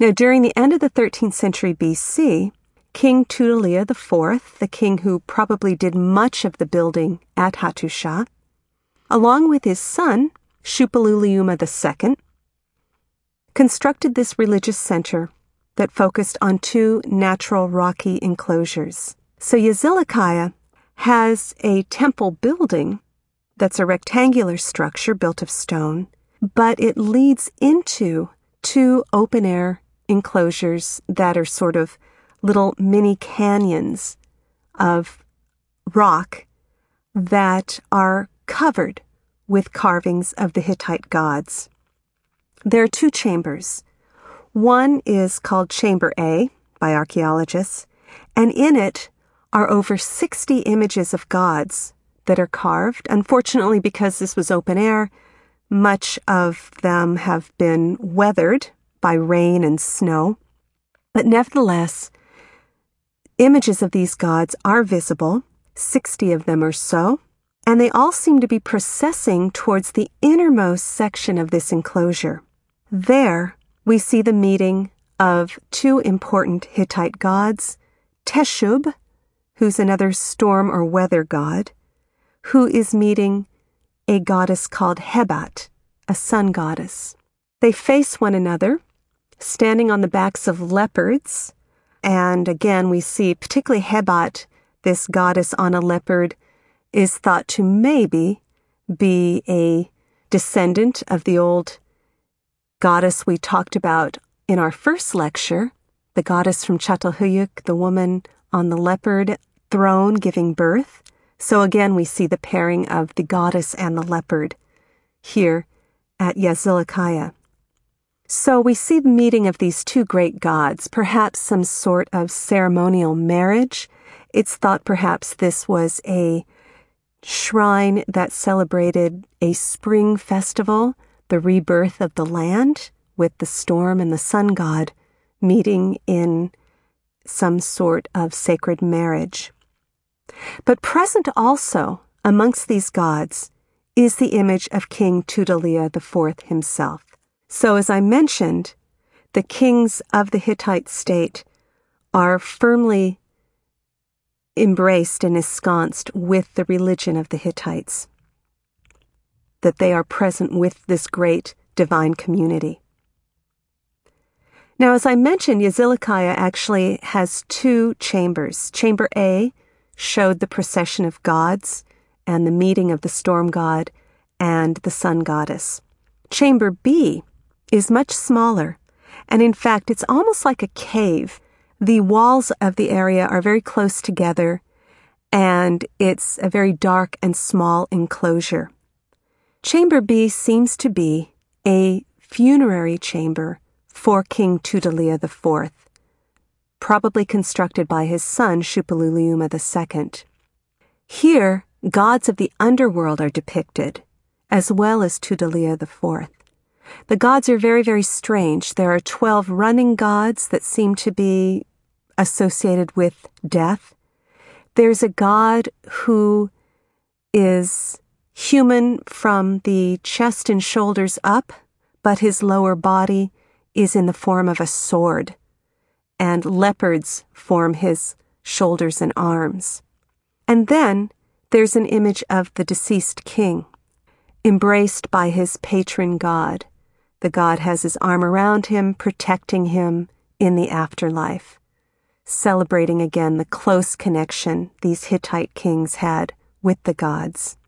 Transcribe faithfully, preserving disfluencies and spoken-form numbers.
Now, during the end of the thirteenth century B C, King Tudhaliya the fourth, the king who probably did much of the building at Hattusha, along with his son, Shupoluliuma the second, constructed this religious center that focused on two natural rocky enclosures. So Yazilikaya has a temple building that's a rectangular structure built of stone, but it leads into two open-air enclosures that are sort of little mini canyons of rock that are covered with carvings of the Hittite gods. There are two chambers. One is called Chamber A by archaeologists, and in it are over sixty images of gods that are carved. Unfortunately, because this was open air, much of them have been weathered by rain and snow. But nevertheless, images of these gods are visible, sixty of them or so, and they all seem to be processing towards the innermost section of this enclosure. There, we see the meeting of two important Hittite gods, Teshub, who's another storm or weather god, who is meeting a goddess called Hebat, a sun goddess. They face one another, standing on the backs of leopards, and again we see particularly Hebat, this goddess on a leopard, is thought to maybe be a descendant of the old goddess we talked about in our first lecture, the goddess from Çatalhöyük, the woman on the leopard throne giving birth. So again, we see the pairing of the goddess and the leopard here at Yazilikaya. So we see the meeting of these two great gods, perhaps some sort of ceremonial marriage. It's thought perhaps this was a shrine that celebrated a spring festival, the rebirth of the land, with the storm and the sun god meeting in some sort of sacred marriage. But present also amongst these gods is the image of King Tudhaliya the fourth himself. So as I mentioned, the kings of the Hittite state are firmly embraced and ensconced with the religion of the Hittites, that they are present with this great divine community. Now, as I mentioned, Yazilikaya actually has two chambers. Chamber A showed the procession of gods and the meeting of the storm god and the sun goddess. Chamber B is much smaller, and in fact, it's almost like a cave. The walls of the area are very close together, and it's a very dark and small enclosure. Chamber B seems to be a funerary chamber for King Tudhaliya the fourth, probably constructed by his son Shupoluliuma the second. Here, gods of the underworld are depicted, as well as Tudhaliya the fourth. The gods are very, very strange. There are twelve running gods that seem to be associated with death. There's a god who is human from the chest and shoulders up, but his lower body is in the form of a sword, and leopards form his shoulders and arms. And then there's an image of the deceased king, embraced by his patron god. The god has his arm around him, protecting him in the afterlife, celebrating again the close connection these Hittite kings had with the gods.